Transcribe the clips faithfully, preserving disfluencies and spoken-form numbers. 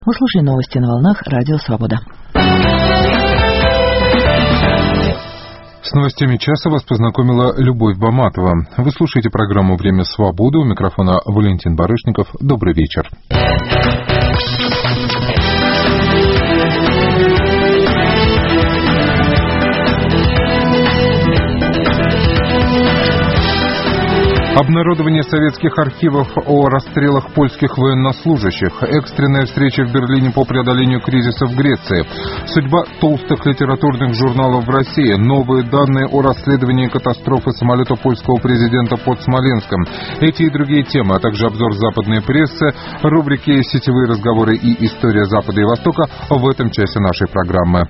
Вы слушаете новости на волнах Радио Свобода. С новостями часа вас познакомила Любовь Баматова. Вы слушаете программу «Время свободы». У микрофона Валентин Барышников. Добрый вечер. Обнародование советских архивов о расстрелах польских военнослужащих, экстренная встреча в Берлине по преодолению кризиса в Греции, судьба толстых литературных журналов в России, новые данные о расследовании катастрофы самолета польского президента под Смоленском. Эти и другие темы, а также обзор западной прессы, рубрики «Сетевые разговоры» и «История Запада и Востока» в этом часе нашей программы.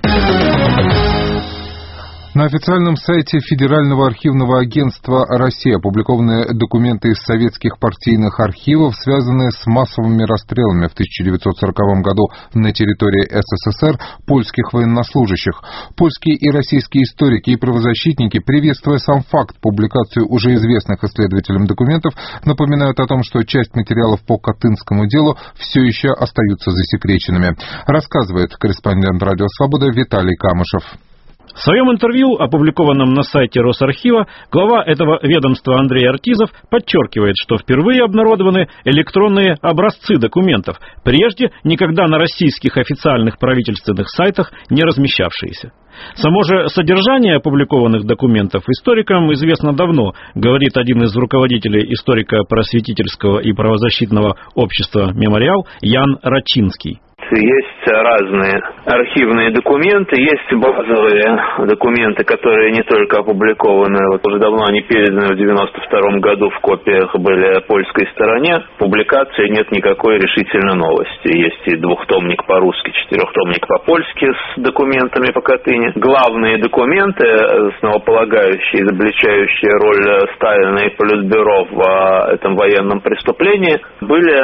На официальном сайте Федерального архивного агентства России опубликованы документы из советских партийных архивов, связанные с массовыми расстрелами в тысяча девятьсот сороковом году на территории СССР польских военнослужащих. Польские и российские историки и правозащитники, приветствуя сам факт публикации уже известных исследователям документов, напоминают о том, что часть материалов по Катынскому делу все еще остаются засекреченными. Рассказывает корреспондент Радио Свобода Виталий Камышев. В своем интервью, опубликованном на сайте Росархива, глава этого ведомства Андрей Артизов подчеркивает, что впервые обнародованы электронные образцы документов, прежде никогда на российских официальных правительственных сайтах не размещавшиеся. Само же содержание опубликованных документов историкам известно давно, говорит один из руководителей историко-просветительского и правозащитного общества «Мемориал» Ян Рачинский. Есть разные архивные документы, есть базовые документы, которые не только опубликованы, вот уже давно они переданы в девяносто втором году, в копиях были польской стороне. Публикации нет никакой решительной новости. Есть и двухтомник по-русски, четырехтомник по-польски с документами по Катыни. Главные документы, основополагающие, изобличающие роль Сталина и Политбюро в этом военном преступлении, были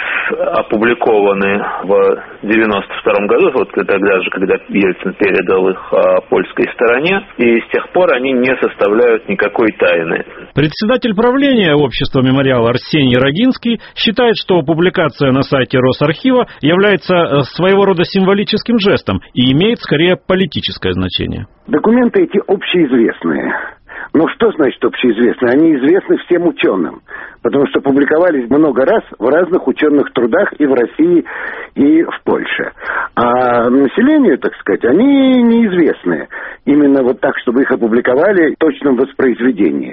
опубликованы в девяносто втором году, вот тогда же, когда Ельцин передал их а, польской стороне, и с тех пор они не составляют никакой тайны. Председатель правления общества «Мемориал» Арсений Рогинский считает, что публикация на сайте Росархива является своего рода символическим жестом и имеет скорее политическое значение. Документы эти общеизвестные. Ну, что значит общеизвестные? Они известны всем ученым, потому что публиковались много раз в разных ученых трудах и в России, и в Польше. А населению, так сказать, они неизвестны. Именно вот так, чтобы их опубликовали в точном воспроизведении.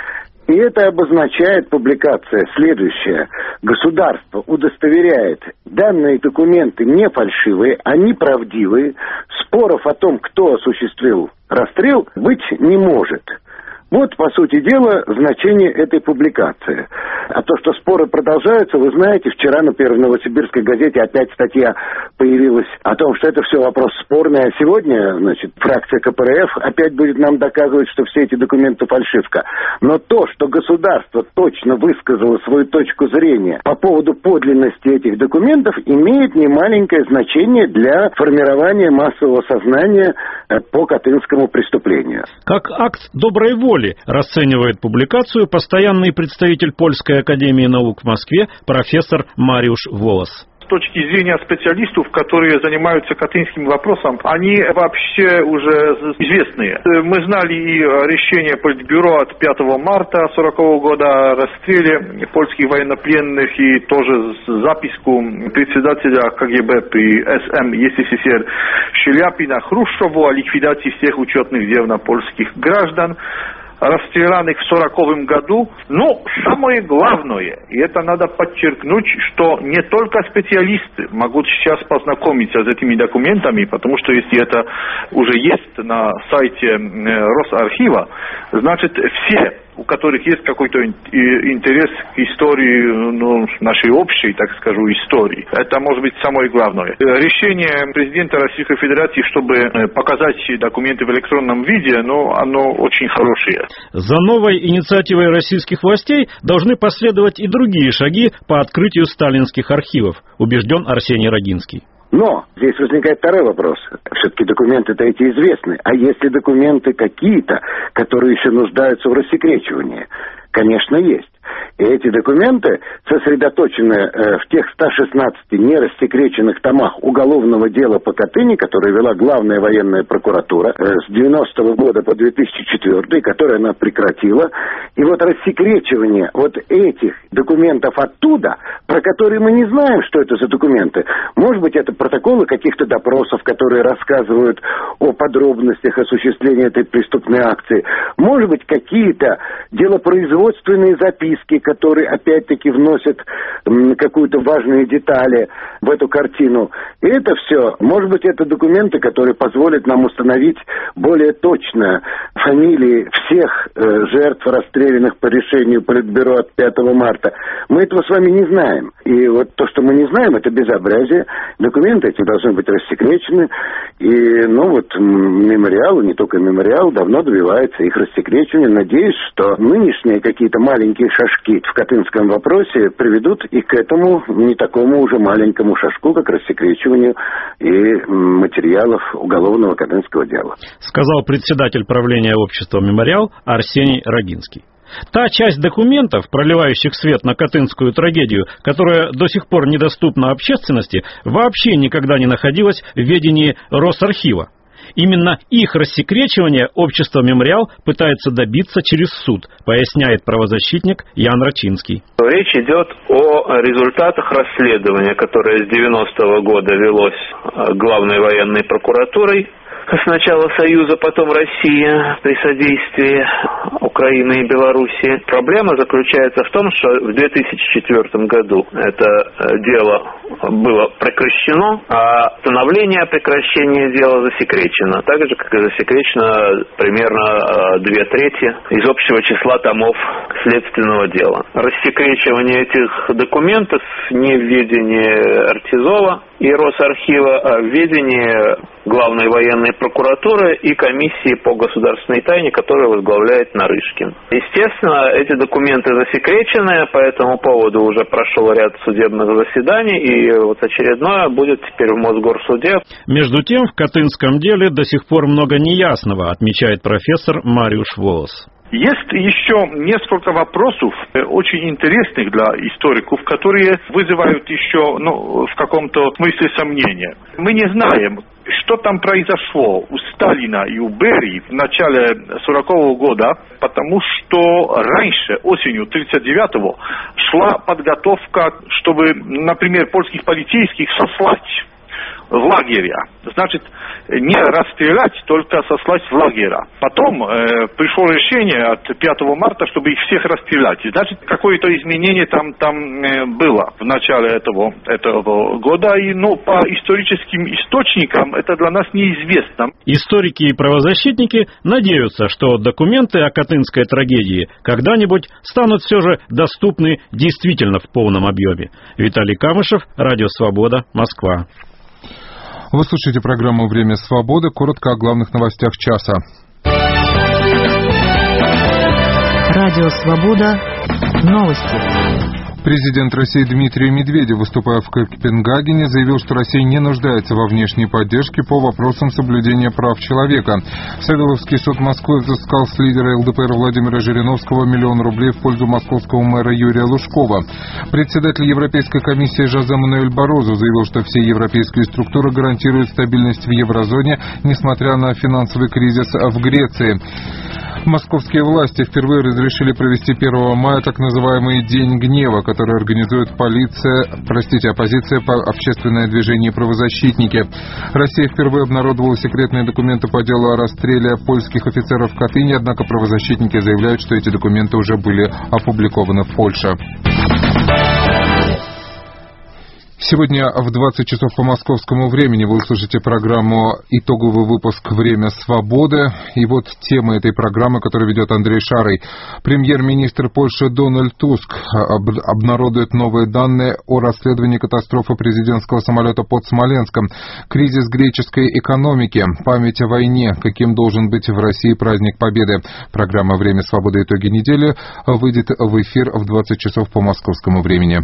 И это обозначает публикация следующее. Государство удостоверяет, данные документы не фальшивые, они правдивые. Споров о том, кто осуществил расстрел, быть не может. Вот, по сути дела, значение этой публикации. А то, что споры продолжаются, вы знаете, вчера, например, в Новосибирской газете опять статья появилась о том, что это все вопрос спорный, а сегодня, значит, фракция ка пэ эр эф опять будет нам доказывать, что все эти документы фальшивка. Но то, что государство точно высказало свою точку зрения по поводу подлинности этих документов, имеет немаленькое значение для формирования массового сознания по Катынскому преступлению. Как акт доброй воли расценивает публикацию постоянный представитель Польской академии наук в Москве профессор Мариуш Волос. С точки зрения специалистов, которые занимаются катынским вопросом, они вообще уже известные. Мы знали и решение Политбюро от пятого марта сорокового года о расстреле польских военнопленных, и тоже записку председателя ка гэ бэ при эс эм эс эс эс эр Шеляпина Хрущеву о ликвидации всех учетных дел на польских граждан, расстрелянных в сороковом году. Но самое главное, и это надо подчеркнуть, что не только специалисты могут сейчас познакомиться с этими документами, потому что если это уже есть на сайте Росархива, значит все, у которых есть какой-то интерес к истории, ну, нашей общей, так скажу, истории. Это может быть самое главное. Решение президента Российской Федерации, чтобы показать документы в электронном виде, ну, оно очень хорошее. За новой инициативой российских властей должны последовать и другие шаги по открытию сталинских архивов, убежден Арсений Рогинский. Но здесь возникает второй вопрос. Все-таки документы-то эти известны. А если документы какие-то, которые еще нуждаются в рассекречивании? Конечно, есть. И эти документы сосредоточены э, в тех ста шестнадцати нерассекреченных томах уголовного дела по Катыни, которое вела Главная военная прокуратура э, с девяностого года по две тысячи четвёртый, которое она прекратила. И вот рассекречивание вот этих документов оттуда, про которые мы не знаем, что это за документы. Может быть, это протоколы каких-то допросов, которые рассказывают о подробностях осуществления этой преступной акции. Может быть, какие-то делопроизводственные записки, которые опять-таки вносят м, какую-то важные детали в эту картину. И это все, может быть, это документы, которые позволят нам установить более точно фамилии всех э, жертв, расстрелянных по решению Политбюро от пятого марта. Мы этого с вами не знаем. И вот то, что мы не знаем, это безобразие. Документы эти должны быть рассекречены. И, ну вот, мемориал, не только мемориал, давно добивается их рассекречивания. Надеюсь, что нынешние какие-то маленькие шажки в катынском вопросе приведут и к этому не такому уже маленькому шажку, как рассекречиванию и материалов уголовного катынского дела. Сказал председатель правления общества «Мемориал» Арсений Рогинский. Та часть документов, проливающих свет на катынскую трагедию, которая до сих пор недоступна общественности, вообще никогда не находилась в ведении Росархива. Именно их рассекречивание общество «Мемориал» пытается добиться через суд, поясняет правозащитник Ян Рачинский. Речь идет о результатах расследования, которое с девяностого года велось Главной военной прокуратурой. Сначала Союза, потом Россия при содействии Украины и Белоруссии. Проблема заключается в том, что в две тысячи четвёртом году это дело было прекращено, а постановление о прекращении дела засекречено. Так же, как и засекречено примерно две трети из общего числа томов следственного дела. Рассекречивание этих документов не в ведении Артизова и Росархива, а в ведении Главной военной прокуратуры и комиссии по государственной тайне, которую возглавляет Нарышкин. Естественно, эти документы засекречены, по этому поводу уже прошел ряд судебных заседаний, и вот очередное будет теперь в Мосгорсуде. Между тем, в катынском деле до сих пор много неясного, отмечает профессор Мариуш Волос. Есть еще несколько вопросов, очень интересных для историков, которые вызывают еще, ну, в каком-то смысле сомнения. Мы не знаем, что там произошло у Сталина и у Берии в начале сорокового года, потому что раньше, осенью тридцать девятого, шла подготовка, чтобы, например, польских полицейских сослать в лагеря. Значит, не расстрелять, только сослать в лагеря. Потом э, пришло решение от пятого марта, чтобы их всех расстрелять. Значит, какое-то изменение там, там э, было в начале этого, этого года. И, ну, по историческим источникам это для нас неизвестно. Историки и правозащитники надеются, что документы о катынской трагедии когда-нибудь станут все же доступны действительно в полном объеме. Виталий Камышев, Радио Свобода, Москва. Вы слушаете программу «Время свободы». Коротко о главных новостях часа. Радио Свобода. Новости. Президент России Дмитрий Медведев, выступая в Копенгагене, заявил, что Россия не нуждается во внешней поддержке по вопросам соблюдения прав человека. Савеловский суд Москвы взыскал с лидера эл дэ пэ эр Владимира Жириновского миллион рублей в пользу московского мэра Юрия Лужкова. Председатель Европейской комиссии Жозе Мануэль Барозу заявил, что все европейские структуры гарантируют стабильность в еврозоне, несмотря на финансовый кризис в Греции. Московские власти впервые разрешили провести первого мая так называемый День гнева, который организует полиция, простите, оппозиция, общественное движение и правозащитники. Россия впервые обнародовала секретные документы по делу о расстреле польских офицеров в Катыни, однако правозащитники заявляют, что эти документы уже были опубликованы в Польше. Сегодня в двадцать часов по московскому времени вы услышите программу «Итоговый выпуск «Время свободы». И вот тема этой программы, которую ведет Андрей Шарый. Премьер-министр Польши Дональд Туск об- обнародует новые данные о расследовании катастрофы президентского самолета под Смоленском. Кризис греческой экономики, память о войне, каким должен быть в России праздник Победы. Программа «Время свободы. Итоги недели» выйдет в эфир в двадцать часов по московскому времени.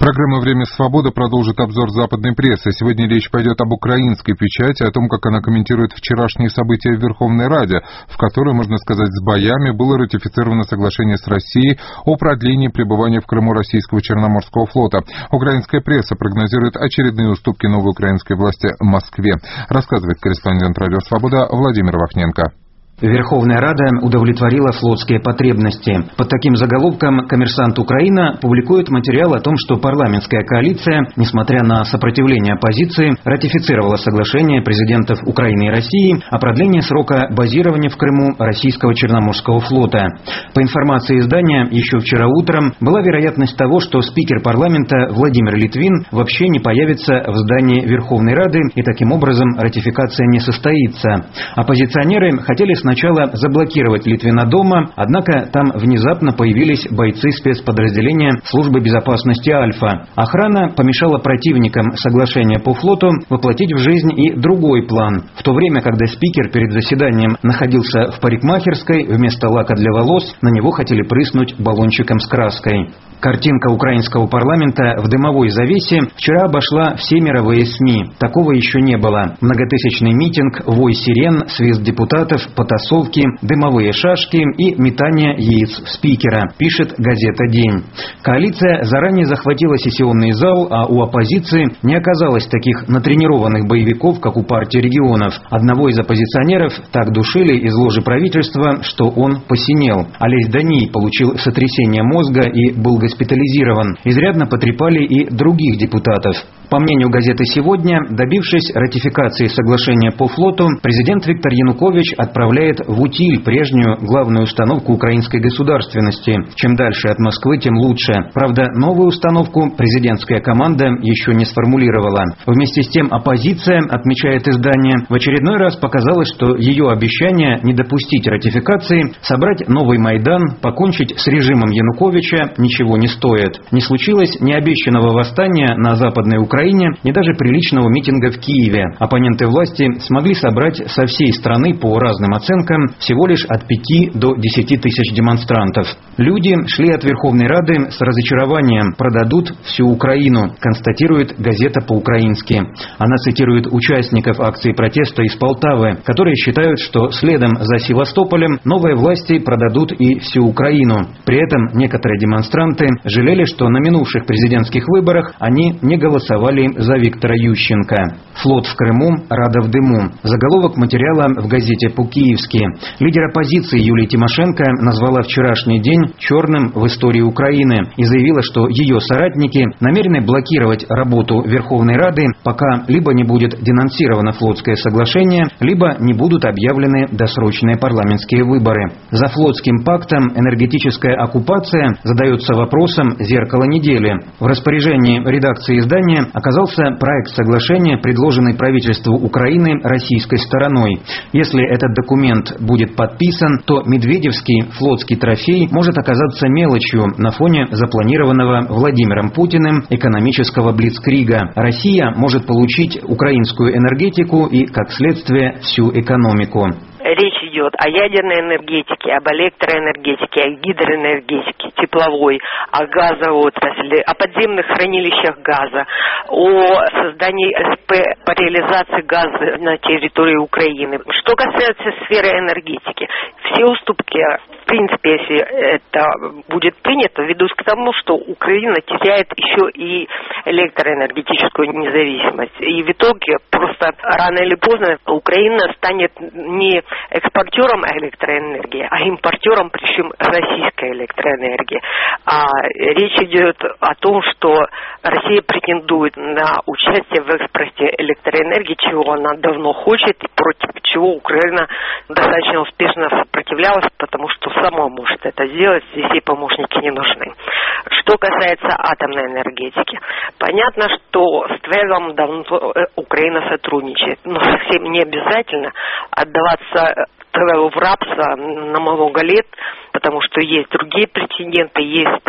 Программа «Время свободы» продолжит обзор западной прессы. Сегодня речь пойдет об украинской печати, о том, как она комментирует вчерашние события в Верховной Раде, в которой, можно сказать, с боями было ратифицировано соглашение с Россией о продлении пребывания в Крыму российского Черноморского флота. Украинская пресса прогнозирует очередные уступки новой украинской власти Москве. Рассказывает корреспондент «Радио Свобода» Владимир Вахненко. Верховная Рада удовлетворила флотские потребности. Под таким заголовком «Коммерсант Украина» публикует материал о том, что парламентская коалиция, несмотря на сопротивление оппозиции, ратифицировала соглашение президентов Украины и России о продлении срока базирования в Крыму российского Черноморского флота. По информации издания, еще вчера утром была вероятность того, что спикер парламента Владимир Литвин вообще не появится в здании Верховной Рады, и таким образом ратификация не состоится. Оппозиционеры хотели сначала заблокировать Литвина дома, однако там внезапно появились бойцы спецподразделения службы безопасности «Альфа». Охрана помешала противникам соглашения по флоту воплотить в жизнь и другой план. В то время, когда спикер перед заседанием находился в парикмахерской, вместо лака для волос на него хотели прыснуть баллончиком с краской. Картинка украинского парламента в дымовой завесе вчера обошла все мировые СМИ. Такого еще не было. Многотысячный митинг, вой сирен, свист депутатов, потасовки, дымовые шашки и метание яиц спикера, пишет газета «День». Коалиция заранее захватила сессионный зал, а у оппозиции не оказалось таких натренированных боевиков, как у партии регионов. Одного из оппозиционеров так душили из ложи правительства, что он посинел. Олесь Даний получил сотрясение мозга и был госпитализирован. Изрядно потрепали и других депутатов. По мнению газеты «Сегодня», добившись ратификации соглашения по флоту, президент Виктор Янукович отправляет в утиль прежнюю главную установку украинской государственности. Чем дальше от Москвы, тем лучше. Правда, новую установку президентская команда еще не сформулировала. Вместе с тем оппозиция, отмечает издание, в очередной раз показала, что ее обещание не допустить ратификации, собрать новый Майдан, покончить с режимом Януковича ничего не стоит. Не случилось ни обещанного восстания на Западной Украине, ни даже приличного митинга в Киеве. Оппоненты власти смогли собрать со всей страны по разным оценкам всего лишь от пяти до десяти тысяч демонстрантов. Люди шли от Верховной Рады с разочарованием. Продадут всю Украину, констатирует газета по-украински. Она цитирует участников акции протеста из Полтавы, которые считают, что следом за Севастополем новые власти продадут и всю Украину. При этом некоторые демонстранты жалели, что на минувших президентских выборах они не голосовали за Виктора Ющенко. Флот в Крыму, Рада в дыму. Заголовок материала в газете по-киевски. Лидер оппозиции Юлия Тимошенко назвала вчерашний день черным в истории Украины и заявила, что ее соратники намерены блокировать работу Верховной Рады, пока либо не будет денонсировано флотское соглашение, либо не будут объявлены досрочные парламентские выборы. За флотским пактом энергетическая оккупация задается вопросом «Зеркало недели». В распоряжении редакции издания оказался проект соглашения, предложенный правительству Украины российской стороной. Если этот документ будет подписан, то Медведевский флотский трофей может оказаться мелочью на фоне запланированного Владимиром Путиным экономического блицкрига. Россия может получить украинскую энергетику и, как следствие, всю экономику. Речь идет о ядерной энергетике, об электроэнергетике, о гидроэнергетике, тепловой, о газовой отрасли, о подземных хранилищах газа, о создании СП по реализации газа на территории Украины. Что касается сферы энергетики, все уступки, в принципе, если это будет принято, ведут к тому, что Украина теряет еще и электроэнергетическую независимость. И в итоге просто рано или поздно Украина станет не экспортером электроэнергии, а импортером, причем российской электроэнергии. А речь идет о том, что Россия претендует на участие в экспорте электроэнергии, чего она давно хочет и против чего Украина достаточно успешно сопротивлялась, потому что сама может это сделать, здесь ей помощники не нужны. Что касается атомной энергетики, понятно, что с ТВЭЛом давно Украина сотрудничает, но совсем не обязательно отдаваться ТВЭЛу в рабство на много лет, потому что есть другие претенденты, есть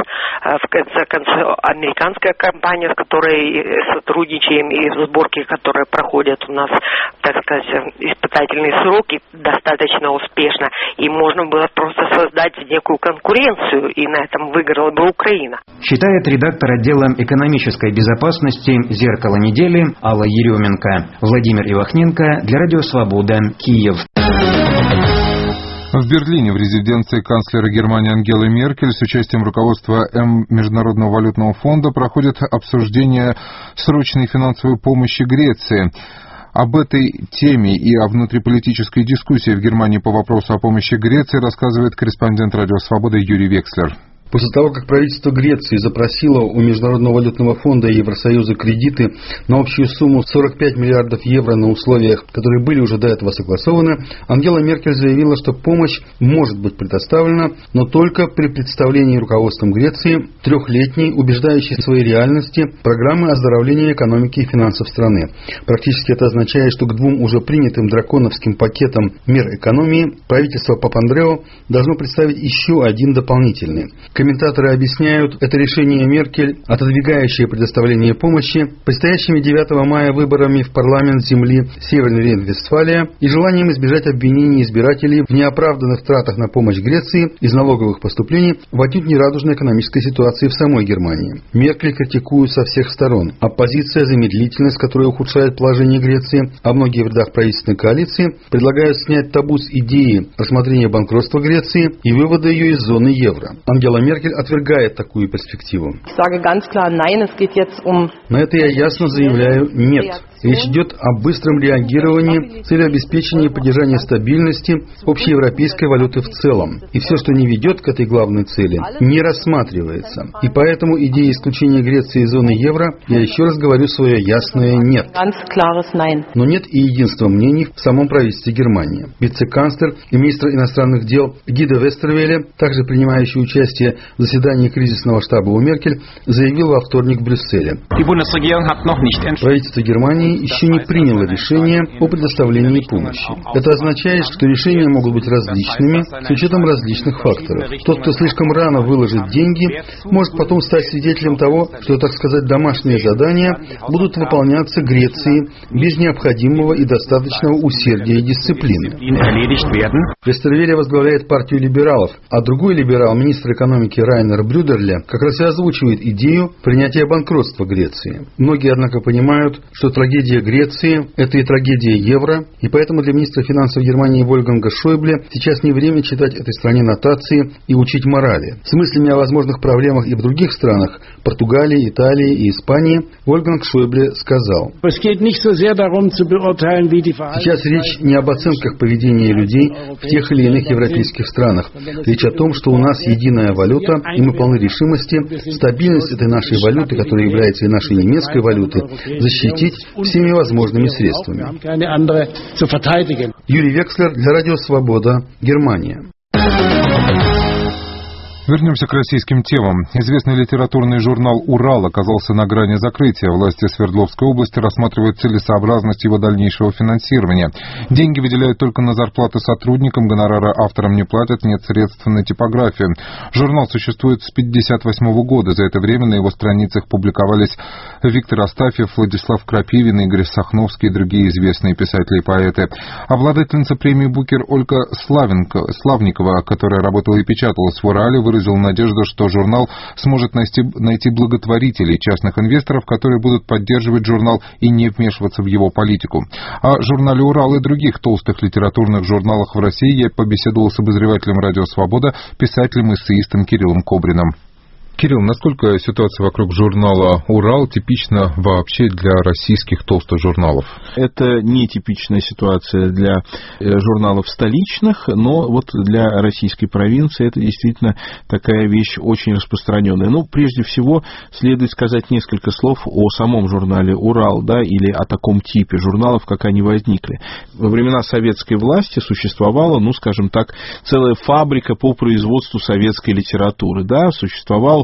в конце концов, американская компания, с которой сотрудничаем, и в сборке, которые проходят у нас, так сказать, испытательный срок, и достаточно успешно. И можно было просто создать некую конкуренцию, и на этом выиграла бы Украина. Считает редактор отдела экономической безопасности «Зеркало недели» Алла Еременко. Владимир Ивахненко для Радио Свобода, Киев. В Берлине в резиденции канцлера Германии Ангелы Меркель с участием руководства Международного валютного фонда проходит обсуждение срочной финансовой помощи Греции. Об этой теме и о внутриполитической дискуссии в Германии по вопросу о помощи Греции рассказывает корреспондент Радио Свобода Юрий Векслер. После того, как правительство Греции запросило у Международного валютного фонда и Евросоюза кредиты на общую сумму сорок пять миллиардов евро на условиях, которые были уже до этого согласованы, Ангела Меркель заявила, что помощь может быть предоставлена, но только при представлении руководством Греции трехлетней, убеждающей в своей реальности, программы оздоровления экономики и финансов страны. Практически это означает, что к двум уже принятым драконовским пакетам мер экономии правительство Папандрео должно представить еще один дополнительный. Комментаторы объясняют это решение Меркель, отодвигающее предоставление помощи, предстоящими девятого мая выборами в парламент земли Северной Рейн-Вестфалия и желанием избежать обвинений избирателей в неоправданных тратах на помощь Греции из налоговых поступлений в отнюдь нерадужной экономической ситуации в самой Германии. Меркель критикуют со всех сторон. Оппозиция за медлительность, которая ухудшает положение Греции, а многие в рядах правительственной коалиции предлагают снять табу с идеи рассмотрения банкротства Греции и вывода ее из зоны евро. Ангела Меркель отвергает такую перспективу. На это я ясно заявляю «нет». Речь идет о быстром реагировании с целью обеспечения и поддержания стабильности общеевропейской валюты в целом. И все, что не ведет к этой главной цели, не рассматривается. И поэтому идея исключения Греции из зоны евро, я еще раз говорю свое ясное «нет». Но нет и единства мнений в самом правительстве Германии. Вице-канцлер и министр иностранных дел Гидо Вестервеле, также принимающий участие в заседании кризисного штаба у Меркель, заявил во вторник в Брюсселе. Правительство Германии еще не приняло решение о предоставлении помощи. Это означает, что решения могут быть различными с учетом различных факторов. Тот, кто слишком рано выложит деньги, может потом стать свидетелем того, что, так сказать, домашние задания будут выполняться Грецией без необходимого и достаточного усердия и дисциплины. Вестервеле возглавляет партию либералов, а другой либерал, министр экономики Райнер Брюдерле, как раз и озвучивает идею принятия банкротства Греции. Многие, однако, понимают, что трагедия Греции – это и трагедия евро, и поэтому для министра финансов Германии Вольфганга Шойбле сейчас не время читать этой стране нотации и учить морали. С мыслями о возможных проблемах и в других странах – Португалии, Италии и Испании – Вольфганг Шойбле сказал: «Сейчас речь не об оценках поведения людей в тех или иных европейских странах. Речь о том, что у нас единая валюта, и мы полны решимости стабильность этой нашей валюты, которая является и нашей немецкой валютой, защитить всеми возможными средствами». Юрий Векслер для Радио Свобода, Германия. Вернемся к российским темам. Известный литературный журнал «Урал» оказался на грани закрытия. Власти Свердловской области рассматривают целесообразность его дальнейшего финансирования. Деньги выделяют только на зарплаты сотрудникам, гонорары авторам не платят, нет средств на типографию. Журнал существует с пятьдесят восьмого года. За это время на его страницах публиковались Виктор Астафьев, Владислав Крапивин, Игорь Сахновский и другие известные писатели и поэты. Обладательница премии «Букер» Ольга Славникова, которая работала и печаталась в «Урале», выразила надежду, что журнал сможет найти, найти благотворителей, частных инвесторов, которые будут поддерживать журнал и не вмешиваться в его политику. О журнале «Урал» и других толстых литературных журналах в России я побеседовал с обозревателем «Радио Свобода», писателем и эссеистом Кириллом Кобриным. Кирилл, насколько ситуация вокруг журнала «Урал» типична вообще для российских толстых журналов? Это не типичная ситуация для журналов столичных, но вот для российской провинции это действительно такая вещь очень распространенная. Ну, прежде всего, следует сказать несколько слов о самом журнале «Урал», да, или о таком типе журналов, как они возникли. Во времена советской власти существовала, ну, скажем так, целая фабрика по производству советской литературы, да, существовал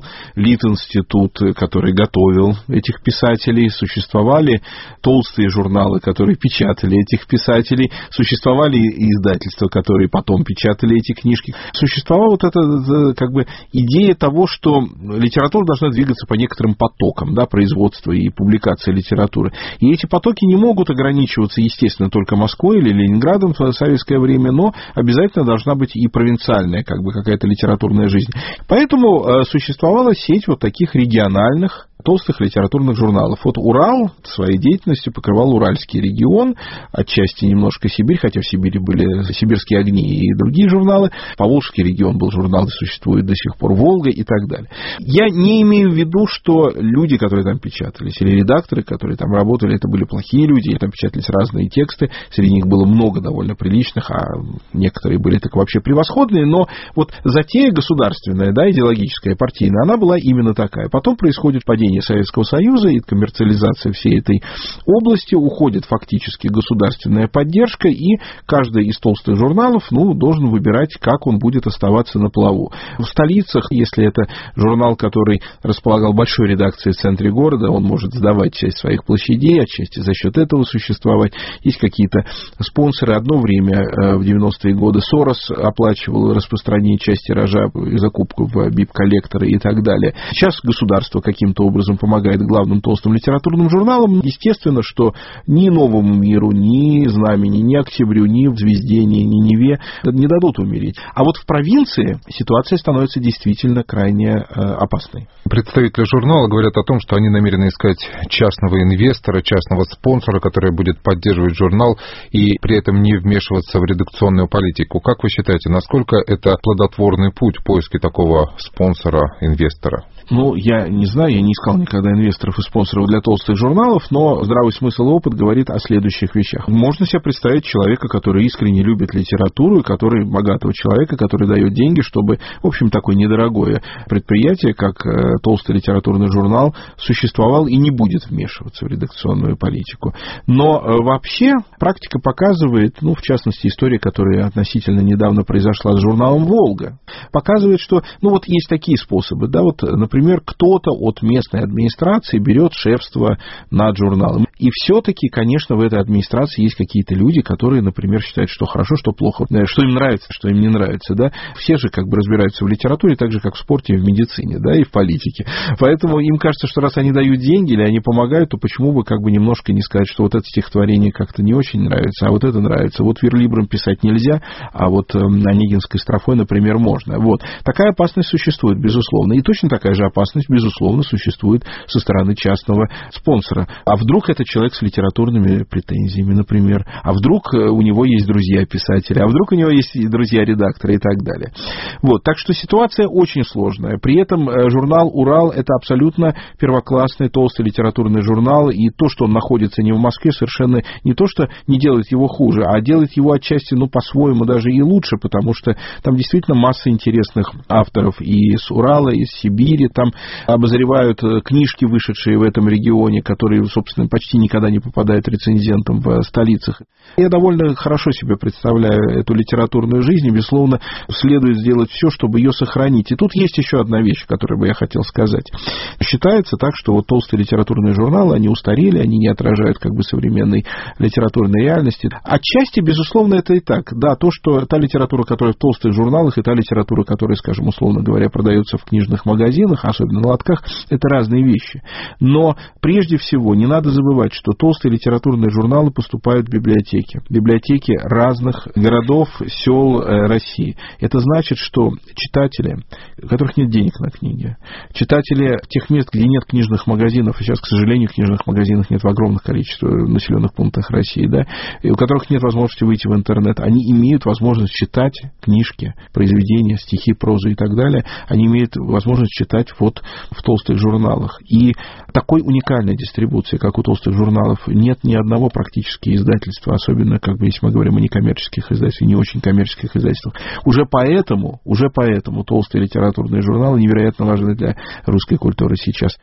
существовал Литинститут, который готовил этих писателей, существовали толстые журналы, которые печатали этих писателей, существовали издательства, которые потом печатали эти книжки. Существовала вот эта как бы идея того, что литература должна двигаться по некоторым потокам, да, производства и публикации литературы. И эти потоки не могут ограничиваться, естественно, только Москвой или Ленинградом в советское время, но обязательно должна быть и провинциальная как бы какая-то литературная жизнь. Поэтому существовала сеть вот таких региональных толстых литературных журналов. Вот Урал своей деятельностью покрывал Уральский регион, отчасти немножко Сибирь, хотя в Сибири были «Сибирские огни» и другие журналы. Поволжский регион был журнал, существует до сих пор, «Волга» и так далее. Я не имею в виду, что люди, которые там печатались, или редакторы, которые там работали, это были плохие люди, там печатались разные тексты, среди них было много довольно приличных, а некоторые были так вообще превосходные, но вот затея государственная, да, идеологическая, партийная, она была именно такая. Потом происходит падение Советского Союза и коммерциализация всей этой области, уходит фактически государственная поддержка, и каждый из толстых журналов, ну, должен выбирать, как он будет оставаться на плаву. В столицах, если это журнал, который располагал большой редакцией в центре города, он может сдавать часть своих площадей, отчасти за счет этого существовать. Есть какие-то спонсоры. Одно время, в девяностые годы, Сорос оплачивал распространение части тиража и закупку в бип-коллекторы и так далее. Сейчас государство каким-то образом помогает главным толстым литературным журналам. Естественно, что ни «Новому миру», ни «Знамени», ни «Октябрю», ни в «Звезде», ни «Ниневе» не дадут умереть. А вот в провинции ситуация становится действительно крайне э, опасной. Представители журнала говорят о том, что они намерены искать частного инвестора, частного спонсора, который будет поддерживать журнал и при этом не вмешиваться в редакционную политику. Как вы считаете, насколько это плодотворный путь в поиске такого спонсора, инвестора? Ну, я не знаю, я не искал никогда инвесторов и спонсоров для толстых журналов, но здравый смысл и опыт говорит о следующих вещах. Можно себе представить человека, который искренне любит литературу, и который, богатого человека, который дает деньги, чтобы, в общем, такое недорогое предприятие, как толстый литературный журнал, существовал и не будет вмешиваться в редакционную политику. Но вообще практика показывает, ну, в частности, история, которая относительно недавно произошла с журналом «Волга», показывает, что, ну, вот есть такие способы, да, вот, например, кто-то от местной администрации берет шефство над журналом. И все-таки, конечно, в этой администрации есть какие-то люди, которые, например, считают, что хорошо, что плохо, что им нравится, что им не нравится, да. Все же как бы разбираются в литературе, так же, как в спорте, в медицине, да, и в политике. Поэтому им кажется, что раз они дают деньги или они помогают, то почему бы как бы немножко не сказать, что вот это стихотворение как-то не очень нравится, а вот это нравится. Вот верлибром писать нельзя, а вот онегинской строфой, например, можно. Вот. Такая опасность существует, безусловно. И точно такая же опасность, безусловно, существует со стороны частного спонсора. А вдруг это человек с литературными претензиями, например, а вдруг у него есть друзья-писатели, а вдруг у него есть друзья-редакторы и так далее. Вот. Так что ситуация очень сложная. При этом журнал «Урал» — это абсолютно первоклассный толстый литературный журнал, и то, что он находится не в Москве, совершенно не то, что не делает его хуже, а делает его отчасти, ну, по-своему даже и лучше, потому что там действительно масса интересных авторов и из Урала, и из Сибири, там обозревают книжки, вышедшие в этом регионе, которые, собственно, почти никогда не попадают рецензентам в столицах. Я довольно хорошо себе представляю эту литературную жизнь, и, безусловно, следует сделать все, чтобы ее сохранить. И тут есть еще одна вещь, которую бы я хотел сказать. Считается так, что вот толстые литературные журналы, они устарели, они не отражают как бы современной литературной реальности. Отчасти, безусловно, это и так. Да, то, что та литература, которая в толстых журналах, и та литература, которая, скажем, условно говоря, продается в книжных магазинах, особенно на лотках, это разные вещи. Но прежде всего не надо забывать, что толстые литературные журналы поступают в библиотеки. Библиотеки разных городов, сел России. Это значит, что читатели, у которых нет денег на книги, читатели тех мест, где нет книжных магазинов, и сейчас, к сожалению, книжных магазинов нет в огромных количестве населенных пунктах России, да, и у которых нет возможности выйти в интернет, они имеют возможность читать книжки, произведения, стихи, прозу и так далее, они имеют возможность читать вот в толстых журналах. И такой уникальной дистрибуции, как у толстых журналов, нет ни одного практически издательства, особенно, как бы, если мы говорим о некоммерческих издательствах, не очень коммерческих издательствах. Уже поэтому, уже поэтому толстые литературные журналы невероятно важны для русской культуры сейчас.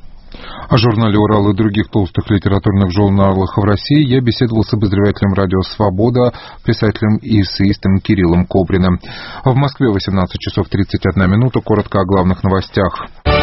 О журнале «Урал» и других толстых литературных журналах в России я беседовал с обозревателем радио «Свобода», писателем и эссеистом Кириллом Кобриным. В Москве восемнадцать часов тридцать одна минута. Коротко о главных новостях.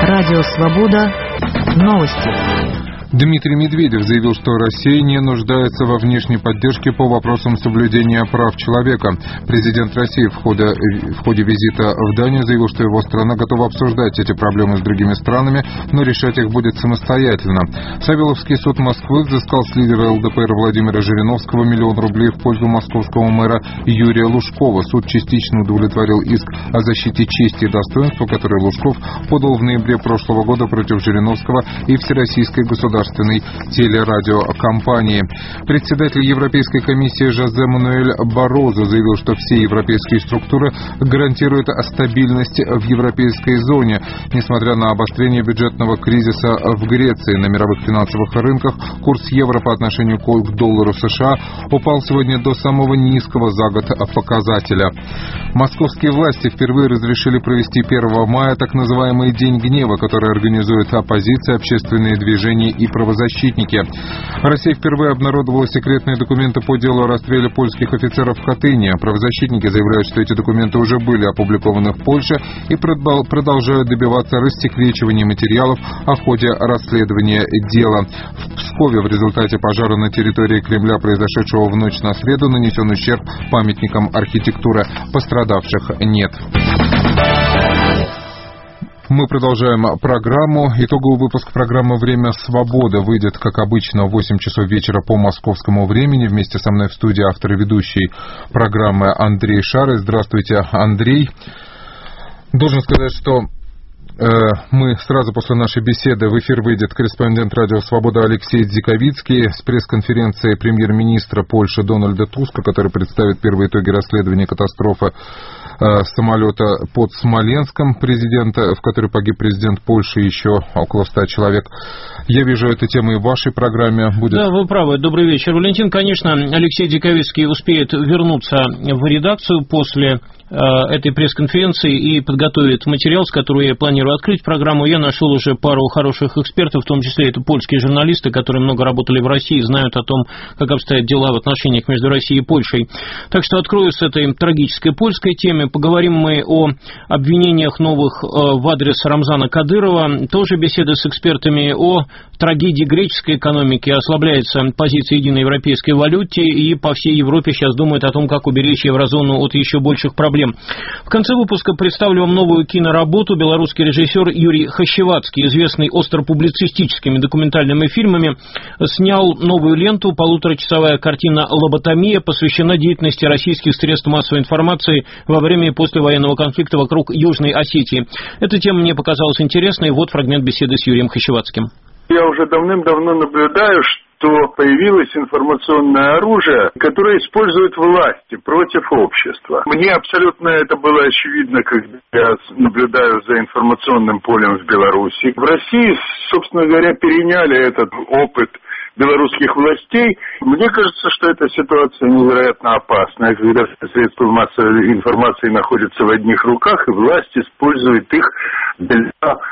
Радио «Свобода». Новости. Дмитрий Медведев заявил, что Россия не нуждается во внешней поддержке по вопросам соблюдения прав человека. Президент России в ходе, в ходе визита в Данию заявил, что его страна готова обсуждать эти проблемы с другими странами, но решать их будет самостоятельно. Савеловский суд Москвы взыскал с лидера ЛДПР Владимира Жириновского миллион рублей в пользу московского мэра Юрия Лужкова. Суд частично удовлетворил иск о защите чести и достоинства, который Лужков подал в ноябре прошлого года против Жириновского и Всероссийской государственной телерадиокомпании. Председатель Европейской комиссии Жозе Мануэль Барозо заявил, что все европейские структуры гарантируют стабильность в европейской зоне. Несмотря на обострение бюджетного кризиса в Греции, на мировых финансовых рынках курс евро по отношению к доллару США упал сегодня до самого низкого за год показателя. Московские власти впервые разрешили провести первого мая так называемый День гнева, который организует оппозиция, общественные движения и правозащитники. Россия впервые обнародовала секретные документы по делу о расстреле польских офицеров в Катыни. Правозащитники заявляют, что эти документы уже были опубликованы в Польше и продолжают добиваться рассекречивания материалов о ходе расследования дела. В Пскове в результате пожара на территории Кремля, произошедшего в ночь на среду, нанесен ущерб памятникам архитектуры. Пострадавших нет. Мы продолжаем программу. Итоговый выпуск программы «Время свободы» выйдет, как обычно, в восемь часов вечера по московскому времени. Вместе со мной в студии автор и ведущий программы Андрей Шарый. Здравствуйте, Андрей. Должен сказать, что э, мы сразу после нашей беседы в эфир выйдет корреспондент радио «Свобода» Алексей Дзиковицкий с пресс-конференции премьер-министра Польши Дональда Туска, который представит первые итоги расследования катастрофы самолета под Смоленском, президента, в которой погиб президент Польши, еще около ста человек. Я вижу, эта тема и в вашей программе будет. Да, вы правы. Добрый вечер, Валентин. Конечно, Алексей Дзиковицкий успеет вернуться в редакцию после э, этой пресс-конференции и подготовит материал, с которого я планирую открыть программу. Я нашел уже пару хороших экспертов, в том числе это польские журналисты, которые много работали в России, знают о том, как обстоят дела в отношениях между Россией и Польшей. Так что открою с этой трагической польской темы. Поговорим мы о обвинениях новых в адрес Рамзана Кадырова, тоже беседы с экспертами о трагедии греческой экономики, ослабляется позиция единой европейской валюты, и по всей Европе сейчас думают о том, как уберечь еврозону от еще больших проблем. В конце выпуска представлю вам новую киноработу. Белорусский режиссер Юрий Хащевацкий, известный остро-публицистическими документальными фильмами, снял новую ленту. Полуторачасовая картина «Лоботомия» посвящена деятельности российских средств массовой информации во время и после военного конфликта вокруг Южной Осетии. Эта тема мне показалась интересной. Вот фрагмент беседы с Юрием Хащевацким. Я уже давным-давно наблюдаю, что появилось информационное оружие, которое использует власти против общества. Мне абсолютно это было очевидно, когда я наблюдаю за информационным полем в Беларуси. В России, собственно говоря, переняли этот опыт белорусских властей. Мне кажется, что эта ситуация невероятно опасная, когда средства массовой информации находятся в одних руках, и власть использует их для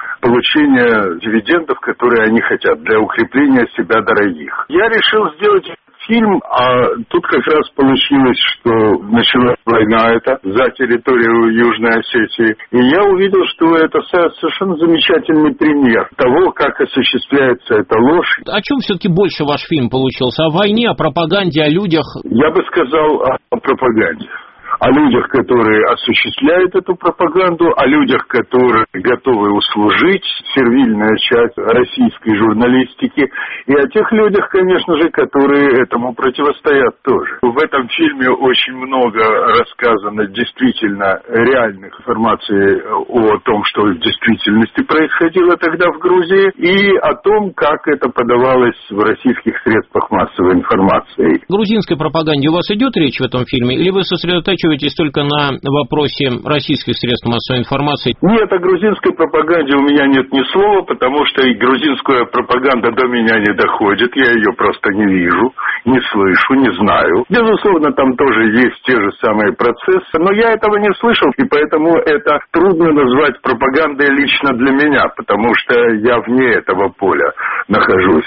получения дивидендов, которые они хотят, для укрепления себя дорогих. Я решил сделать фильм, а тут как раз получилось, что началась война эта за территорию Южной Осетии. И я увидел, что это совершенно замечательный пример того, как осуществляется эта ложь. О чем все-таки больше ваш фильм получился? О войне, о пропаганде, о людях? Я бы сказал о, о пропаганде. О людях, которые осуществляют эту пропаганду, о людях, которые готовы услужить, сервильная часть российской журналистики, и о тех людях, конечно же, которые этому противостоят тоже. В этом фильме очень много рассказано действительно реальных информаций о том, что в действительности происходило тогда в Грузии, и о том, как это подавалось в российских средствах массовой информации. О грузинской пропаганде у вас идет речь в этом фильме, или вы сосредотачиваетесь только на вопросе российских средств массовой информации? Нет, о грузинской пропаганде у меня нет ни слова, потому что и грузинская пропаганда до меня не доходит, я ее просто не вижу, не слышу, не знаю. Безусловно, там тоже есть те же самые процессы, но я этого не слышал, и поэтому это трудно назвать пропагандой лично для меня, потому что я вне этого поля нахожусь.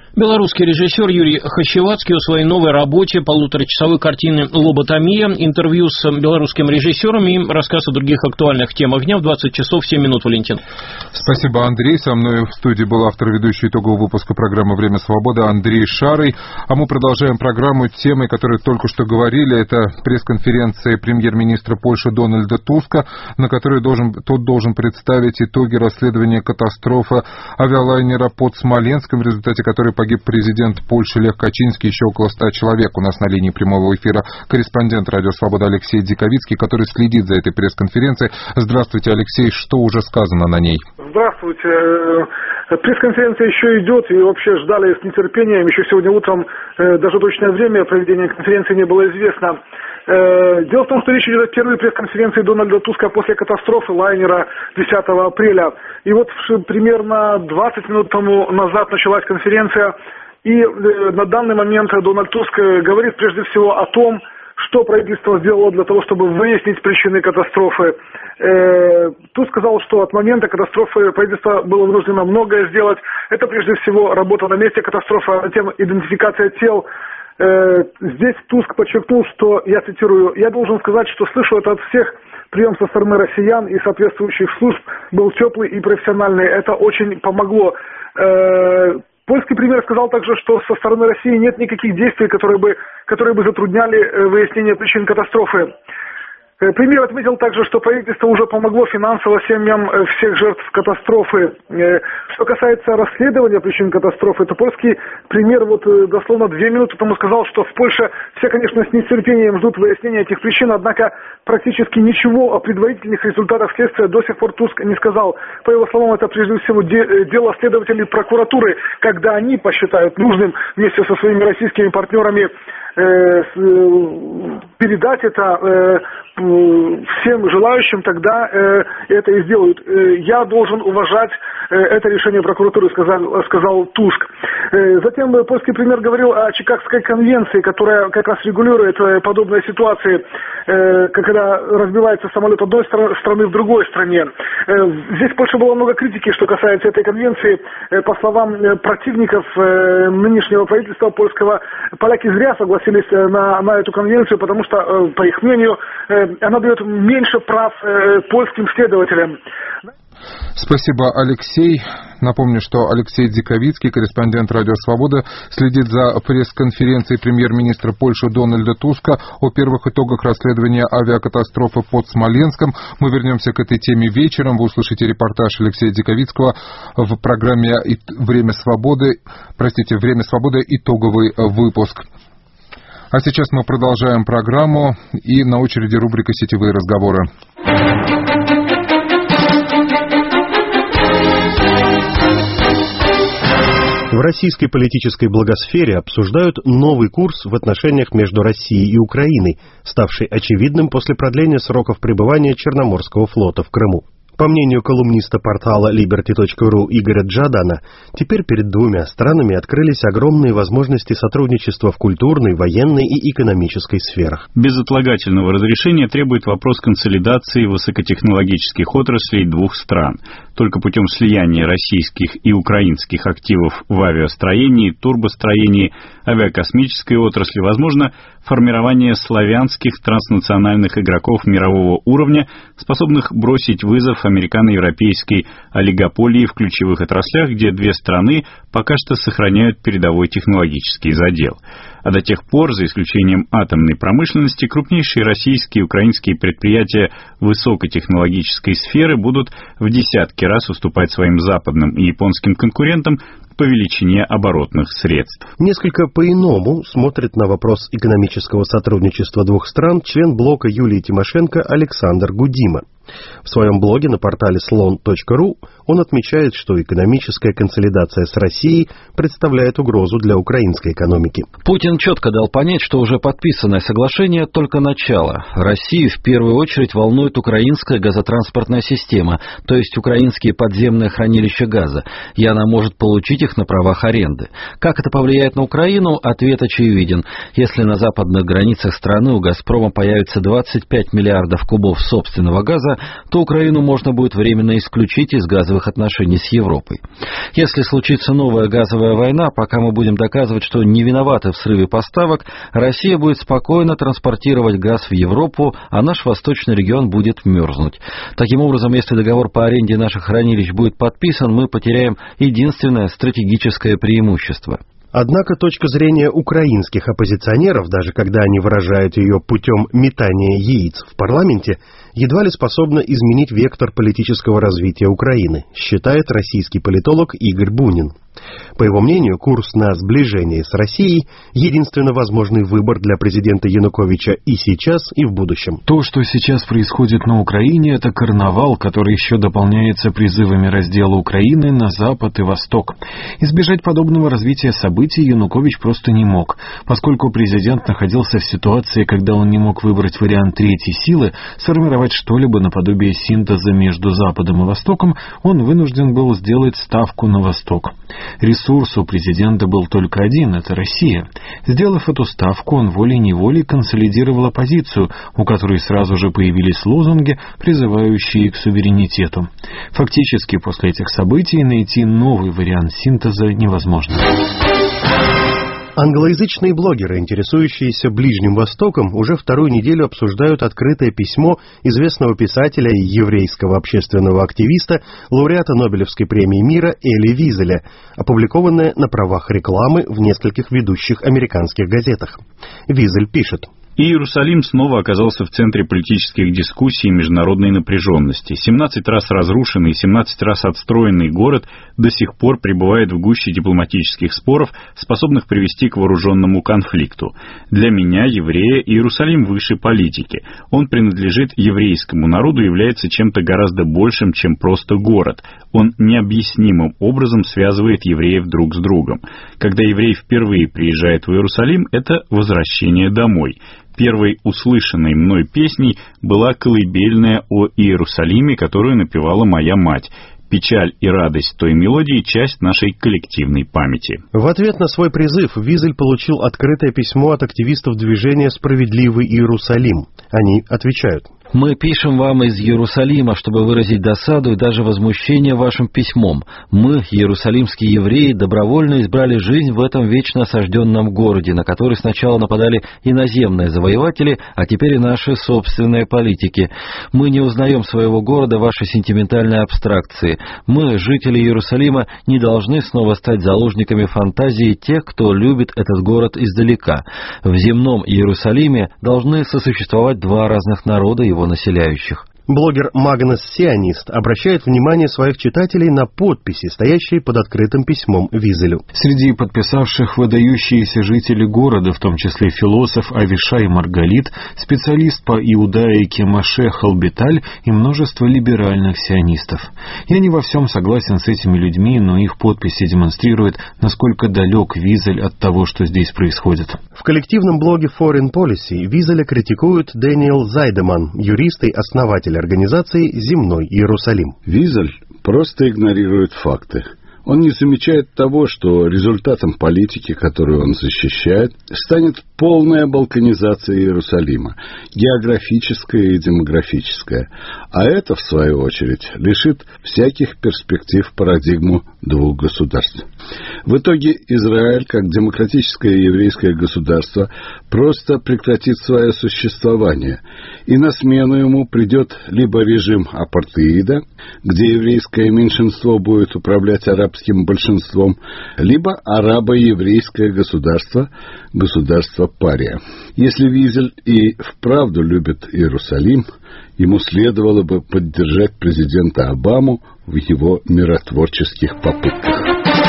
Белорусский режиссер Юрий Хачевацкий о своей новой работе полуторачасовой картины «Лоботомия». Интервью с белорусским режиссером и рассказ о других актуальных темах дня в двадцать часов семь минут, Валентин. Спасибо, Андрей. Со мной в студии был автор ведущий итогового выпуска программы «Время свободы» Андрей Шарый. А мы продолжаем программу темой, которую только что говорили. Это пресс-конференция премьер-министра Польши Дональда Туска, на которой должен, тот должен представить итоги расследования катастрофы авиалайнера под Смоленском, в результате которой погиб президент Польши Лех Качинский, еще около ста человек. У нас на линии прямого эфира корреспондент «Радио Свобода» Алексей Диковицкий, который следит за этой пресс-конференцией. Здравствуйте, Алексей. Что уже сказано на ней? Здравствуйте. Пресс-конференция еще идет, и вообще ждали с нетерпением. Еще сегодня утром даже точное время проведения конференции не было известно. Дело в том, что речь идет о первой пресс-конференции Дональда Туска после катастрофы лайнера десятого апреля. И вот примерно двадцать минут тому назад началась конференция, и на данный момент Дональд Туск говорит прежде всего о том, что правительство сделало для того, чтобы выяснить причины катастрофы. Туск сказал, что от момента катастрофы правительство было вынуждено многое сделать. Это прежде всего работа на месте катастрофы, а затем идентификация тел. Здесь Туск подчеркнул, что, я цитирую, «Я должен сказать, что слышу это от всех, прием со стороны россиян и соответствующих служб был теплый и профессиональный. Это очень помогло». Польский премьер сказал также, что со стороны России нет никаких действий, которые бы, которые бы затрудняли выяснение причин катастрофы. Премьер отметил также, что правительство уже помогло финансово семьям всех жертв катастрофы. Что касается расследования причин катастрофы, то польский премьер вот дословно две минуты тому сказал, что в Польше все, конечно, с нетерпением ждут выяснения этих причин, однако практически ничего о предварительных результатах следствия до сих пор Туск не сказал. По его словам, это прежде всего де- дело следователей прокуратуры, когда они посчитают нужным вместе со своими российскими партнерами э, э, передать это э, всем желающим, тогда э, это и сделают. Э, я должен уважать э, это решение прокуратуры, сказал, сказал Туск. Э, затем э, польский премьер говорил о Чикагской конвенции, которая как раз регулирует э, подобные ситуации, э, когда разбивается самолет одной стра- страны в другой стране. Э, здесь в Польше было много критики, что касается этой конвенции. Э, по словам э, противников э, нынешнего правительства польского, поляки зря согласились э, на, на эту конвенцию, потому что, э, по их мнению, э, она дает меньше прав э, польским следователям. Спасибо, Алексей. Напомню, что Алексей Диковицкий, корреспондент «Радио Свобода», следит за пресс-конференцией премьер-министра Польши Дональда Туска о первых итогах расследования авиакатастрофы под Смоленском. Мы вернемся к этой теме вечером. Вы услышите репортаж Алексея Диковицкого в программе «Время свободы». Простите, «Время свободы» итоговый выпуск. А сейчас мы продолжаем программу, и на очереди рубрика «Сетевые разговоры». В российской политической благосфере обсуждают новый курс в отношениях между Россией и Украиной, ставший очевидным после продления сроков пребывания Черноморского флота в Крыму. По мнению колумниста портала либерти точка ру Игоря Джадана, теперь перед двумя странами открылись огромные возможности сотрудничества в культурной, военной и экономической сферах. Безотлагательного разрешения требует вопрос консолидации высокотехнологических отраслей двух стран. Только путем слияния российских и украинских активов в авиастроении, турбостроении, авиакосмической отрасли возможно формирование славянских транснациональных игроков мирового уровня, способных бросить вызов американо-европейской олигополии в ключевых отраслях, где две страны пока что сохраняют передовой технологический задел. А до тех пор, за исключением атомной промышленности, крупнейшие российские и украинские предприятия высокотехнологической сферы будут в десятки раз уступать своим западным и японским конкурентам по величине оборотных средств. Несколько по-иному смотрит на вопрос экономического сотрудничества двух стран член блока Юлии Тимошенко Александр Гудима. В своем блоге на портале слон точка ру он отмечает, что экономическая консолидация с Россией представляет угрозу для украинской экономики. Путин четко дал понять, что уже подписанное соглашение только начало. Россию в первую очередь волнует украинская газотранспортная система, то есть украинские подземные хранилища газа, и она может получить их на правах аренды. Как это повлияет на Украину? Ответ очевиден. Если на западных границах страны у «Газпрома» появится двадцать пять миллиардов кубов собственного газа, то Украину можно будет временно исключить из газовых отношений с Европой. Если случится новая газовая война, пока мы будем доказывать, что не виноваты в срыве поставок, Россия будет спокойно транспортировать газ в Европу, а наш восточный регион будет мерзнуть. Таким образом, если договор по аренде наших хранилищ будет подписан, мы потеряем единственное стратегическое преимущество. Однако точка зрения украинских оппозиционеров, даже когда они выражают ее путем метания яиц в парламенте, едва ли способна изменить вектор политического развития Украины, считает российский политолог Игорь Бунин. По его мнению, курс на сближение с Россией – единственно возможный выбор для президента Януковича и сейчас, и в будущем. То, что сейчас происходит на Украине, это карнавал, который еще дополняется призывами раздела Украины на Запад и Восток. Избежать подобного развития событий Янукович просто не мог, поскольку президент находился в ситуации, когда он не мог выбрать вариант третьей силы, сформировать что-либо наподобие синтеза между Западом и Востоком, он вынужден был сделать ставку на Восток. Ресурс у президента был только один – это Россия. Сделав эту ставку, он волей-неволей консолидировал оппозицию, у которой сразу же появились лозунги, призывающие к суверенитету. Фактически, после этих событий найти новый вариант синтеза невозможно. Англоязычные блогеры, интересующиеся Ближним Востоком, уже вторую неделю обсуждают открытое письмо известного писателя и еврейского общественного активиста, лауреата Нобелевской премии мира Эли Визеля, опубликованное на правах рекламы в нескольких ведущих американских газетах. Визель пишет: И Иерусалим снова оказался в центре политических дискуссий и международной напряженности. семнадцать раз разрушенный и семнадцать раз отстроенный город до сих пор пребывает в гуще дипломатических споров, способных привести к вооруженному конфликту. Для меня, еврея, Иерусалим выше политики. Он принадлежит еврейскому народу и является чем-то гораздо большим, чем просто город. Он необъяснимым образом связывает евреев друг с другом. Когда еврей впервые приезжает в Иерусалим, это возвращение домой. Первой услышанной мной песней была колыбельная о Иерусалиме, которую напевала моя мать. Печаль и радость той мелодии – часть нашей коллективной памяти. В ответ на свой призыв Визель получил открытое письмо от активистов движения «Справедливый Иерусалим». Они отвечают: Мы пишем вам из Иерусалима, чтобы выразить досаду и даже возмущение вашим письмом. Мы, иерусалимские евреи, добровольно избрали жизнь в этом вечно осажденном городе, на который сначала нападали иноземные завоеватели, а теперь и наши собственные политики. Мы не узнаем своего города в вашей сентиментальной абстракции. Мы, жители Иерусалима, не должны снова стать заложниками фантазии тех, кто любит этот город издалека. В земном Иерусалиме должны сосуществовать два разных народа его населяющих. Блогер Магнус Сионист обращает внимание своих читателей на подписи, стоящие под открытым письмом Визелю. Среди подписавших выдающиеся жители города, в том числе философ Авишай Маргалит, специалист по иудаике Моше Халбеталь и множество либеральных сионистов. Я не во всем согласен с этими людьми, но их подписи демонстрируют, насколько далек Визель от того, что здесь происходит. В коллективном блоге Foreign Policy Визеля критикует Дэниел Зайдеман, юрист и основатель организации «Земной Иерусалим». Визель просто игнорирует факты. Он не замечает того, что результатом политики, которую он защищает, станет полная балканизация Иерусалима, географическая и демографическая. А это, в свою очередь, лишит всяких перспектив парадигму двух государств. В итоге Израиль, как демократическое еврейское государство, просто прекратит свое существование, и на смену ему придет либо режим апартеида, где еврейское меньшинство будет управлять арабским большинством, либо арабо-еврейское государство, государство пария. Если Визель и вправду любит Иерусалим, ему следовало бы поддержать президента Обаму в его миротворческих попытках.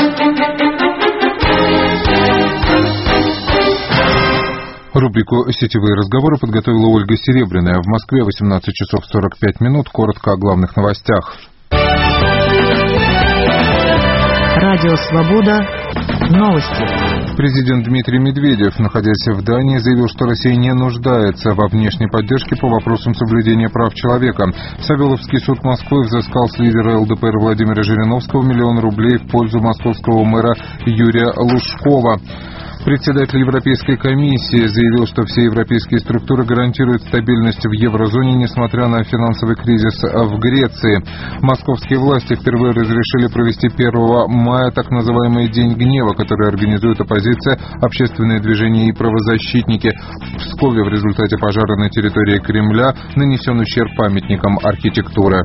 Рубрику «Сетевые разговоры» подготовила Ольга Серебряная. В Москве восемнадцать часов сорок пять минут. Коротко о главных новостях. Радио «Свобода». Новости. Президент Дмитрий Медведев, находясь в Дании, заявил, что Россия не нуждается во внешней поддержке по вопросам соблюдения прав человека. Савеловский суд Москвы взыскал с лидера ЛДПР Владимира Жириновского миллион рублей в пользу московского мэра Юрия Лужкова. Председатель Европейской комиссии заявил, что все европейские структуры гарантируют стабильность в еврозоне, несмотря на финансовый кризис в Греции. Московские власти впервые разрешили провести первого мая так называемый День гнева, который организует оппозиция, общественные движения и правозащитники. В Пскове в результате пожара на территории Кремля нанесен ущерб памятникам архитектуры.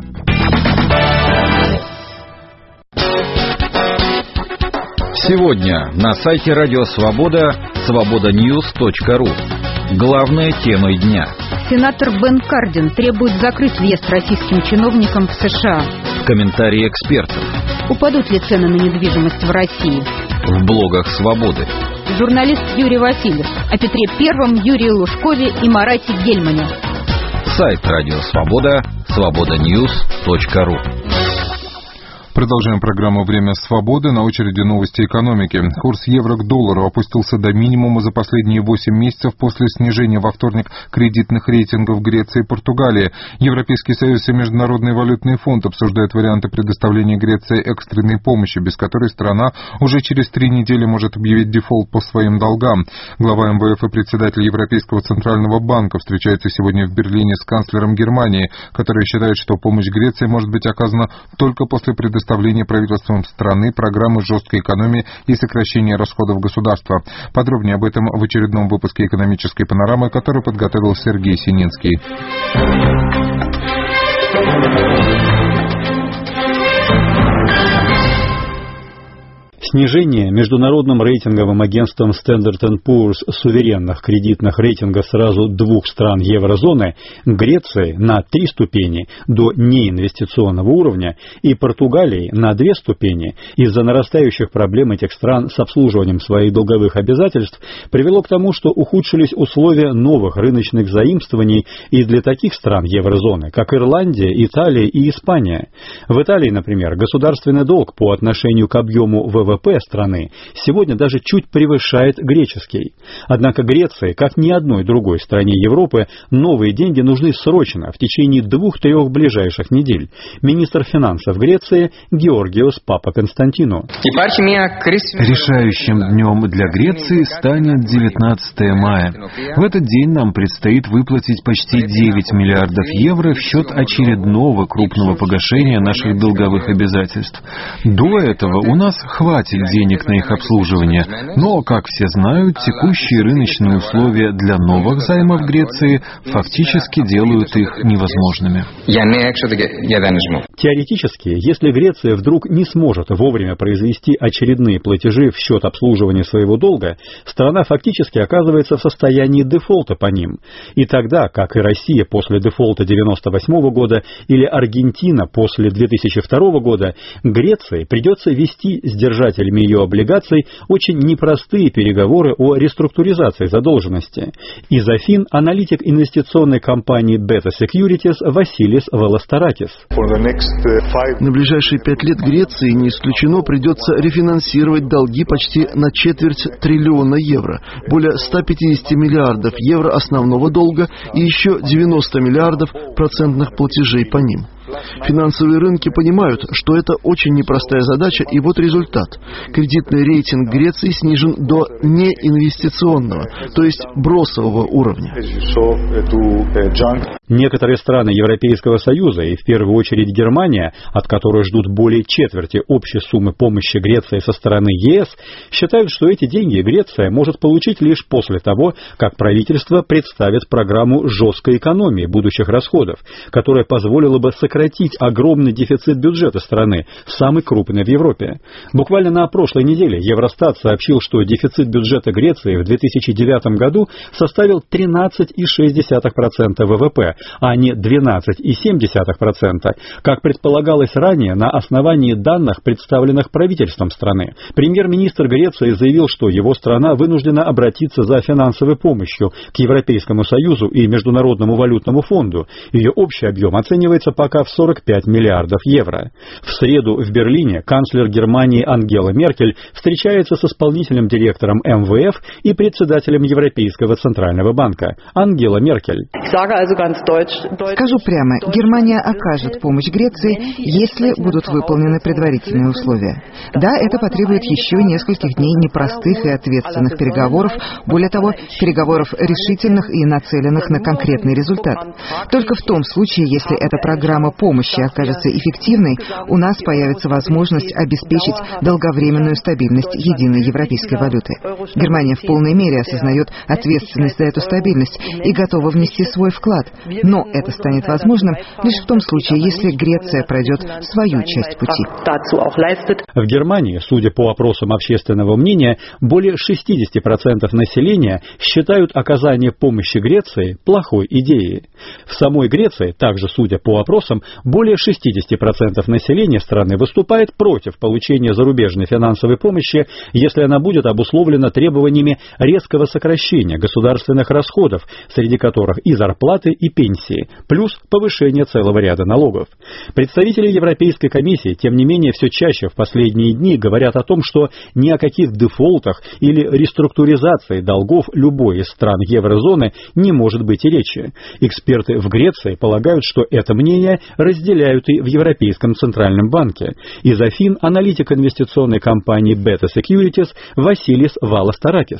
Сегодня на сайте Радио Свобода свобода ньюс точка ру. Главная тема дня. Сенатор Бен Кардин требует закрыть въезд российским чиновникам в США. Комментарии экспертов. Упадут ли цены на недвижимость в России? В блогах Свободы. Журналист Юрий Васильев о Петре Первом, Юрии Лужкове и Марате Гельмане. Сайт Радио Свобода свобода ньюс точка ру. Продолжаем программу «Время свободы». На очереди новости экономики. Курс евро к доллару опустился до минимума за последние восемь месяцев после снижения во вторник кредитных рейтингов Греции и Португалии. Европейский союз и Международный валютный фонд обсуждают варианты предоставления Греции экстренной помощи, без которой страна уже через три недели может объявить дефолт по своим долгам. Глава эм вэ эф и председатель Европейского центрального банка встречаются сегодня в Берлине с канцлером Германии, который считает, что помощь Греции может быть оказана только после предоставления Представление правительством страны программы жесткой экономии и сокращения расходов государства. Подробнее об этом в очередном выпуске экономической панорамы, который подготовил Сергей Сининский. Снижение международным рейтинговым агентством Standard энд Poor's суверенных кредитных рейтингов сразу двух стран еврозоны, Греции на три ступени до неинвестиционного уровня и Португалии на две ступени из-за нарастающих проблем этих стран с обслуживанием своих долговых обязательств привело к тому, что ухудшились условия новых рыночных заимствований и для таких стран еврозоны, как Ирландия, Италия и Испания. В Италии, например, государственный долг по отношению к объему вэ вэ пэ страны сегодня даже чуть превышает греческий. Однако Греции, как ни одной другой стране Европы, новые деньги нужны срочно, в течение двух-трех ближайших недель. Министр финансов Греции Георгиос Папаконстантиnou. Решающим днем для Греции станет девятнадцатое мая. В этот день нам предстоит выплатить почти девять миллиардов евро в счет очередного крупного погашения наших долговых обязательств. До этого у нас хватит денег на их обслуживание, но, как все знают, текущие рыночные условия для новых займов Греции фактически делают их невозможными. Теоретически, если Греция вдруг не сможет вовремя произвести очередные платежи в счет обслуживания своего долга, страна фактически оказывается в состоянии дефолта по ним. И тогда, как и Россия после дефолта девяносто восьмого года или Аргентина после две тысячи второго года, Греции придется вести с держателями ее облигаций очень непростые переговоры о реструктуризации задолженности. Из Афин аналитик инвестиционной компании Beta Securities Василис Велостаракис. На ближайшие пять лет Греции, не исключено, придется рефинансировать долги почти на четверть триллиона евро, более ста пятидесяти миллиардов евро основного долга и еще девяносто миллиардов процентных платежей по ним. Финансовые рынки понимают, что это очень непростая задача, и вот результат. Кредитный рейтинг Греции снижен до неинвестиционного, то есть бросового уровня. Некоторые страны Европейского Союза, и в первую очередь Германия, от которой ждут более четверти общей суммы помощи Греции со стороны е эс, считают, что эти деньги Греция может получить лишь после того, как правительство представит программу жесткой экономии будущих расходов, которая позволила бы сократить огромный дефицит бюджета страны, самый крупный в Европе. Буквально на прошлой неделе Евростат сообщил, что дефицит бюджета Греции в две тысячи девятом году составил тринадцать целых шесть десятых процента вэ вэ пэ, а не двенадцать целых семь десятых процента, как предполагалось ранее на основании данных, представленных правительством страны. Премьер-министр Греции заявил, что его страна вынуждена обратиться за финансовой помощью к Европейскому Союзу и Международному валютному фонду. Ее общий объем оценивается пока в сорок пять миллиардов евро. В среду в Берлине канцлер Германии Ангела Меркель встречается с исполнительным директором эм вэ эф и председателем Европейского центрального банка. Ангела Меркель. Скажу прямо, Германия окажет помощь Греции, если будут выполнены предварительные условия. Да, это потребует еще нескольких дней непростых и ответственных переговоров, более того, переговоров решительных и нацеленных на конкретный результат. Только в том случае, если эта программа помощи окажется эффективной, у нас появится возможность обеспечить долговременную стабильность единой европейской валюты. Германия в полной мере осознает ответственность за эту стабильность и готова внести свой вклад. Но это станет возможным лишь в том случае, если Греция пройдет свою часть пути. В Германии, судя по опросам общественного мнения, более шестьдесят процентов населения считают оказание помощи Греции плохой идеей. В самой Греции, также судя по опросам, более шестьдесят процентов населения страны выступает против получения зарубежной финансовой помощи, если она будет обусловлена требованиями резкого сокращения государственных расходов, среди которых и зарплаты, и пенсии, плюс повышение целого ряда налогов. Представители Европейской комиссии, тем не менее, все чаще в последние дни говорят о том, что ни о каких дефолтах или реструктуризации долгов любой из стран еврозоны не может быть и речи. Эксперты в Греции полагают, что это мнение разделяют и в Европейском центральном банке. Из Афин аналитик инвестиционной компании Beta Securities Василис Валастаракис.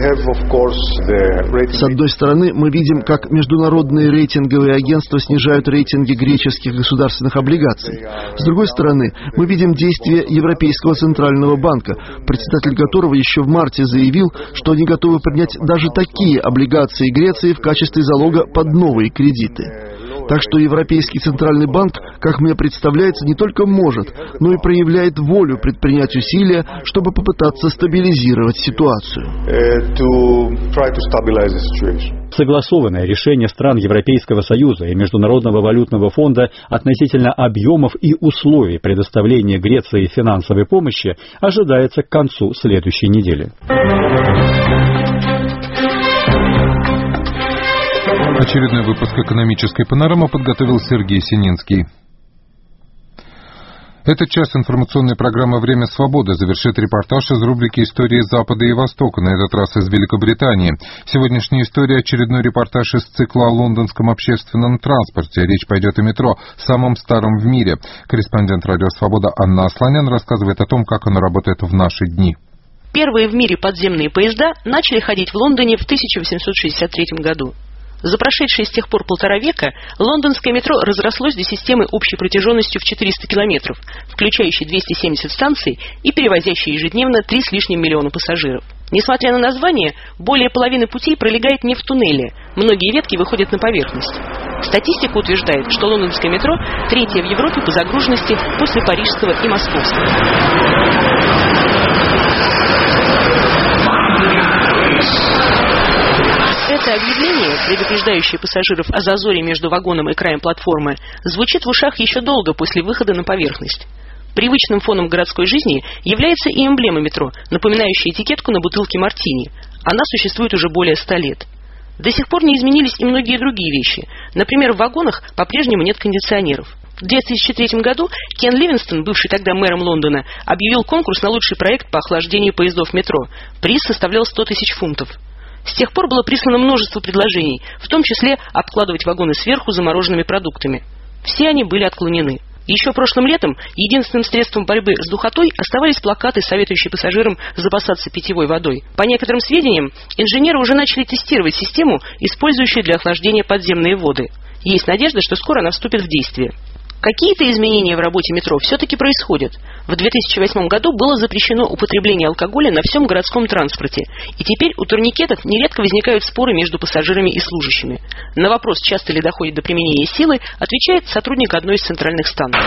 С одной стороны, мы видим, как международные рейтинговые агентства снижают рейтинги греческих государственных облигаций. С другой стороны, мы видим действия Европейского центрального банка, председатель которого еще в марте заявил, что они готовы принять даже такие облигации Греции в качестве залога под новые кредиты. Так что Европейский центральный банк, как мне представляется, не только может, но и проявляет волю предпринять усилия, чтобы попытаться стабилизировать ситуацию. Согласованное решение стран Европейского Союза и Международного валютного фонда относительно объемов и условий предоставления Греции финансовой помощи ожидается к концу следующей недели. Очередной выпуск «Экономической панорамы» подготовил Сергей Сининский. Этот час информационной программы «Время свободы» завершит репортаж из рубрики «Истории Запада и Востока», на этот раз из Великобритании. Сегодняшняя история – очередной репортаж из цикла о лондонском общественном транспорте. Речь пойдет о метро, самом старом в мире. Корреспондент «Радио Свобода» Анна Асланян рассказывает о том, как оно работает в наши дни. Первые в мире подземные поезда начали ходить в Лондоне в тысяча восемьсот шестьдесят третьем году. За прошедшие с тех пор полтора века лондонское метро разрослось до системы общей протяженностью в четыреста километров, включающей двести семьдесят станций и перевозящей ежедневно три с лишним миллиона пассажиров. Несмотря на название, более половины путей пролегает не в туннеле, многие ветки выходят на поверхность. Статистика утверждает, что лондонское метро третье в Европе по загруженности после парижского и московского. Это объявление, предупреждающее пассажиров о зазоре между вагоном и краем платформы, звучит в ушах еще долго после выхода на поверхность. Привычным фоном городской жизни является и эмблема метро, напоминающая этикетку на бутылке мартини. Она существует уже более ста лет. До сих пор не изменились и многие другие вещи. Например, в вагонах по-прежнему нет кондиционеров. В две тысячи третьем году Кен Ливингстон, бывший тогда мэром Лондона, объявил конкурс на лучший проект по охлаждению поездов метро. Приз составлял сто тысяч фунтов. С тех пор было прислано множество предложений, в том числе обкладывать вагоны сверху замороженными продуктами. Все они были отклонены. Еще прошлым летом единственным средством борьбы с духотой оставались плакаты, советующие пассажирам запасаться питьевой водой. По некоторым сведениям, инженеры уже начали тестировать систему, использующую для охлаждения подземные воды. Есть надежда, что скоро она вступит в действие. Какие-то изменения в работе метро все-таки происходят. В две тысячи восьмом году было запрещено употребление алкоголя на всем городском транспорте, и теперь у турникетов нередко возникают споры между пассажирами и служащими. На вопрос, часто ли доходит до применения силы, отвечает сотрудник одной из центральных станций.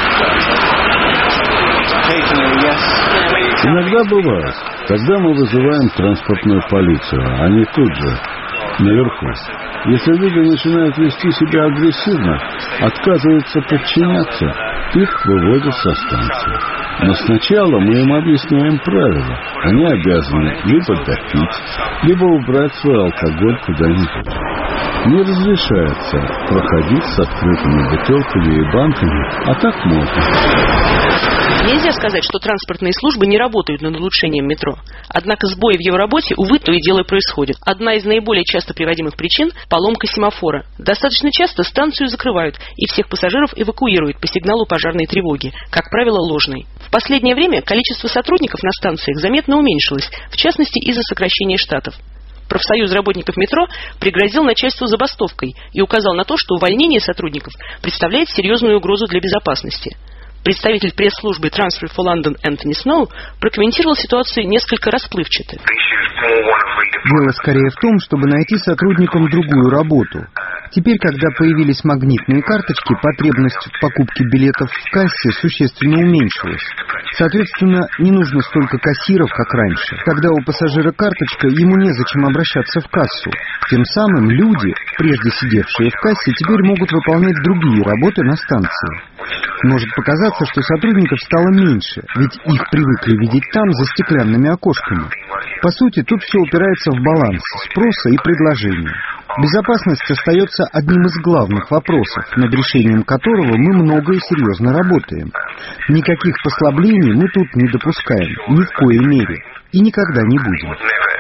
Иногда бывает, когда мы вызываем транспортную полицию, они тут же, наверху. Если люди начинают вести себя агрессивно, отказываются подчиняться, их выводят со станции. Но сначала мы им объясняем правила. Они обязаны либо допить, либо убрать свой алкоголь куда-нибудь. Не разрешается проходить с открытыми бутылками и банками, а так можно. Нельзя сказать, что транспортные службы не работают над улучшением метро. Однако сбои в его работе, увы, то и дело и происходят. Одна из наиболее часто приводимых причин – поломка семафора. Достаточно часто станцию закрывают, и всех пассажиров эвакуируют по сигналу пожарной тревоги, как правило, ложной. В последнее время количество сотрудников на станциях заметно уменьшилось, в частности, из-за сокращения штатов. Профсоюз работников метро пригрозил начальству забастовкой и указал на то, что увольнение сотрудников представляет серьезную угрозу для безопасности. Представитель пресс-службы Transfer for London Энтони Сноу прокомментировал ситуацию несколько расплывчато. Дело скорее в том, чтобы найти сотрудникам другую работу. Теперь, когда появились магнитные карточки, потребность в покупке билетов в кассе существенно уменьшилась. Соответственно, не нужно столько кассиров, как раньше. Когда у пассажира карточка, ему незачем обращаться в кассу. Тем самым люди, прежде сидевшие в кассе, теперь могут выполнять другие работы на станции. Может показаться, что сотрудников стало меньше, ведь их привыкли видеть там, за стеклянными окошками. По сути, тут все упирается в баланс спроса и предложения. Безопасность остается одним из главных вопросов, над решением которого мы много и серьезно работаем. Никаких послаблений мы тут не допускаем, ни в коей мере, и никогда не будем.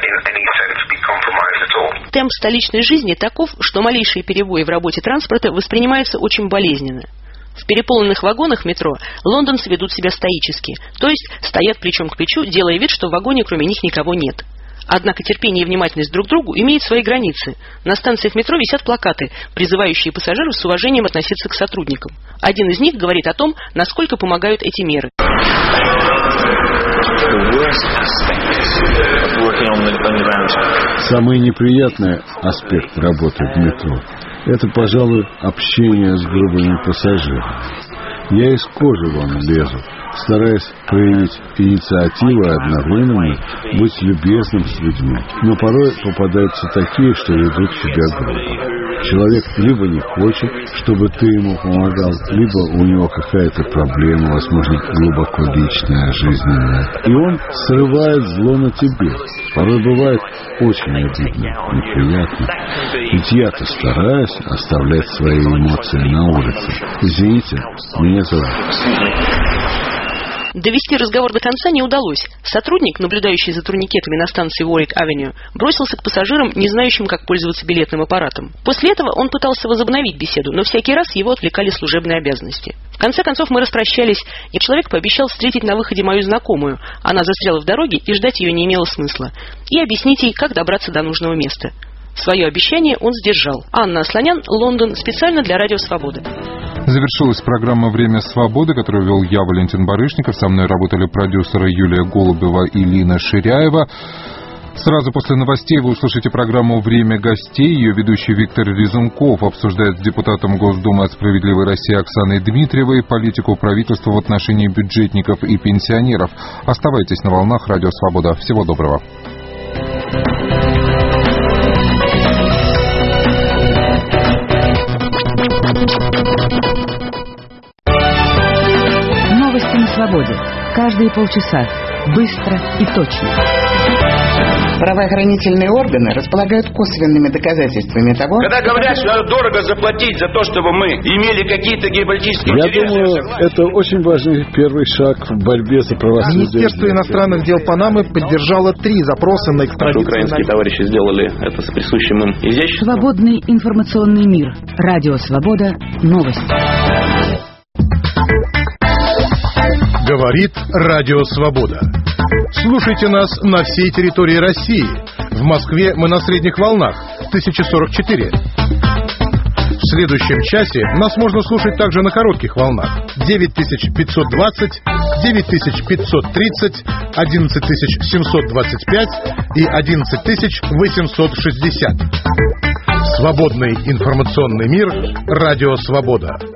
Темп столичной жизни таков, что малейшие перебои в работе транспорта воспринимаются очень болезненно. В переполненных вагонах метро лондонцы ведут себя стоически, то есть стоят плечом к плечу, делая вид, что в вагоне кроме них никого нет. Однако терпение и внимательность друг к другу имеют свои границы. На станциях метро висят плакаты, призывающие пассажиров с уважением относиться к сотрудникам. Один из них говорит о том, насколько помогают эти меры. Самый неприятный аспект работы в метро – это, пожалуй, общение с грубыми пассажирами. Я из кожи вон лезу, стараясь проявить инициативу и одновременно быть любезным с людьми. Но порой попадаются такие, что ведут себя грубо. Человек либо не хочет, чтобы ты ему помогал, либо у него какая-то проблема, возможно, глубоко личная, жизненная. И он срывает зло на тебе. Порой бывает очень обидно, неприятно. Ведь я-то стараюсь оставлять свои эмоции на улице. Извините, меня зовут. Довести разговор до конца не удалось. Сотрудник, наблюдающий за турникетами на станции Уорик-авеню, бросился к пассажирам, не знающим, как пользоваться билетным аппаратом. После этого он пытался возобновить беседу, но всякий раз его отвлекали служебные обязанности. В конце концов мы распрощались, и человек пообещал встретить на выходе мою знакомую. Она застряла в дороге, и ждать ее не имело смысла. И объяснить ей, как добраться до нужного места. Свое обещание он сдержал. Анна Асланян, Лондон, специально для Радио Свобода. Завершилась программа «Время свободы», которую вел я, Валентин Барышников. Со мной работали продюсеры Юлия Голубева и Лина Ширяева. Сразу после новостей вы услышите программу «Время гостей». Ее ведущий Виктор Резунков обсуждает с депутатом Госдумы от «Справедливой России» Оксаной Дмитриевой политику правительства в отношении бюджетников и пенсионеров. Оставайтесь на волнах Радио Свобода. Всего доброго. Новости на свободе. Каждые полчаса. Быстро и точно. Правоохранительные органы располагают косвенными доказательствами того... Когда говорят, что надо дорого заплатить за то, чтобы мы имели какие-то геополитические Я интересы... думаю, это очень важный первый шаг в борьбе за правосудие. Министерство иностранных дел Панамы поддержало три запроса на экстрадицию. Украинские товарищи сделали это с присущим им изяществом. Свободный информационный мир. Радио Свобода. Новости. Говорит Радио Свобода. Слушайте нас на всей территории России. В Москве мы на средних волнах тысяча сорок четыре. В следующем часе нас можно слушать также на коротких волнах девять тысяч пятьсот двадцать, девять тысяч пятьсот тридцать, одиннадцать тысяч семьсот двадцать пять и одиннадцать тысяч восемьсот шестьдесят. Свободный информационный мир. Радио Свобода.